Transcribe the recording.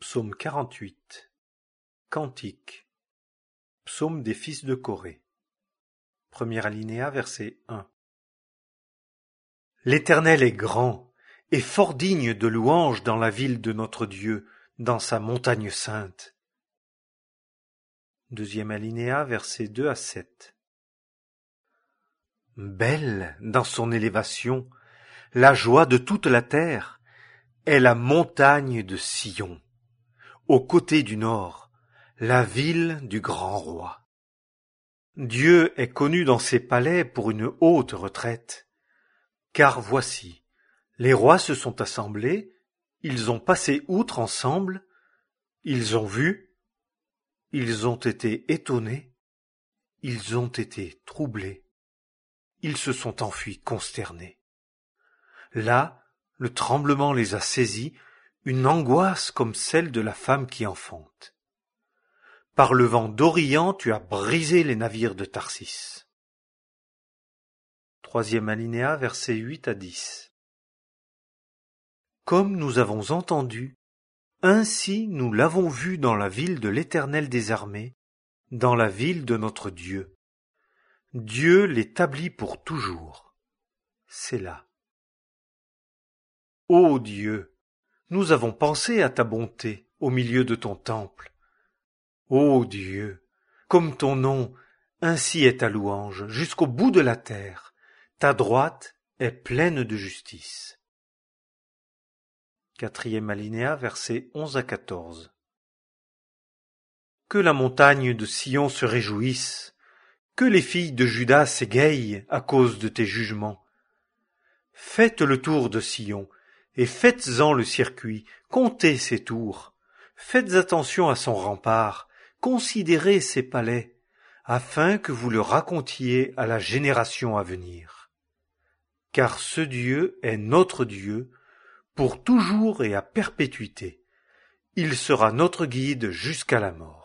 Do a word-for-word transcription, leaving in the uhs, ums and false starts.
Psaume quarante-huit. Cantique. Psaume des fils de Coré. Premier alinéa, verset un. L'Éternel est grand et fort digne de louange dans la ville de notre Dieu, dans sa montagne sainte. Deuxième alinéa, versets deux à sept. Belle dans son élévation, la joie de toute la terre est la montagne de Sion, au côté du nord, la ville du grand roi. Dieu est connu dans ses palais pour une haute retraite, car voici, les rois se sont assemblés, ils ont passé outre ensemble, ils ont vu, ils ont été étonnés, ils ont été troublés, ils se sont enfuis consternés. Là, le tremblement les a saisis, une angoisse comme celle de la femme qui enfante. Par le vent d'Orient, tu as brisé les navires de Tarsis. Troisième alinéa, versets huit à dix. Comme nous avons entendu, ainsi nous l'avons vu dans la ville de l'Éternel des armées, dans la ville de notre Dieu. Dieu l'établit pour toujours. C'est là. Ô Dieu, nous avons pensé à ta bonté au milieu de ton temple. Ô Dieu, comme ton nom, ainsi est ta louange jusqu'au bout de la terre. Ta droite est pleine de justice. Quatrième alinéa, versets onze à quatorze. Que la montagne de Sion se réjouisse, que les filles de Juda s'égayent à cause de tes jugements. Faites le tour de Sion, et faites-en le circuit, comptez ses tours. Faites attention à son rempart, considérez ses palais, afin que vous le racontiez à la génération à venir. Car ce Dieu est notre Dieu, pour toujours et à perpétuité. Il sera notre guide jusqu'à la mort.